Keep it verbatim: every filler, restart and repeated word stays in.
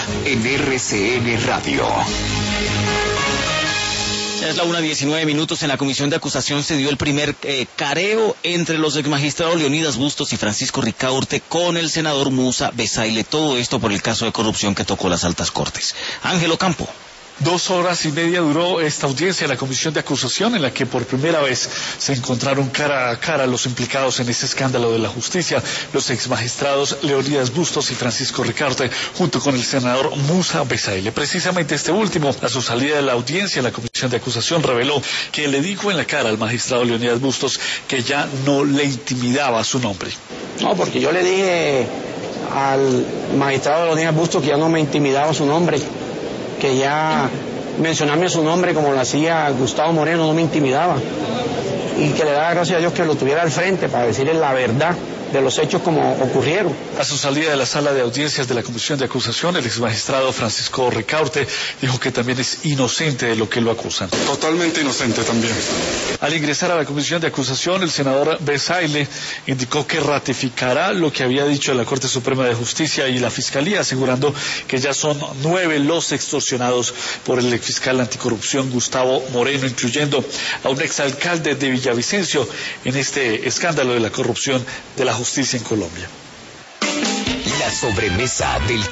en R C N Radio. Es la una diecinueve minutos. En la comisión de acusación se dio el primer eh, careo entre los exmagistrados Leonidas Bustos y Francisco Ricaurte con el senador Musa Bezaile. Todo esto por el caso de corrupción que tocó las altas cortes. Ángel Ocampo. Dos horas y media duró esta audiencia en la comisión de acusación, en la que por primera vez se encontraron cara a cara los implicados en ese escándalo de la justicia, los exmagistrados Leonidas Bustos y Francisco Ricaurte, junto con el senador Musa Bezaile. Precisamente este último, a su salida de la audiencia en la comisión de acusación, reveló que le dijo en la cara al magistrado Leonidas Bustos que ya no le intimidaba su nombre. No, porque yo le dije al magistrado Leonidas Bustos que ya no me intimidaba su nombre, que ya mencionarme su nombre como lo hacía Gustavo Moreno no me intimidaba, y que le daba gracias a Dios que lo tuviera al frente para decirle la verdad de los hechos como ocurrieron. A su salida de la sala de audiencias de la comisión de acusación, el exmagistrado Francisco Ricaurte dijo que también es inocente de lo que lo acusan. Totalmente inocente también. Al ingresar a la comisión de acusación, el senador Bezaile indicó que ratificará lo que había dicho la Corte Suprema de Justicia y la Fiscalía, asegurando que ya son nueve los extorsionados por el exfiscal anticorrupción Gustavo Moreno, incluyendo a un exalcalde de Villavicencio en este escándalo de la corrupción de la justicia en Colombia. La sobremesa del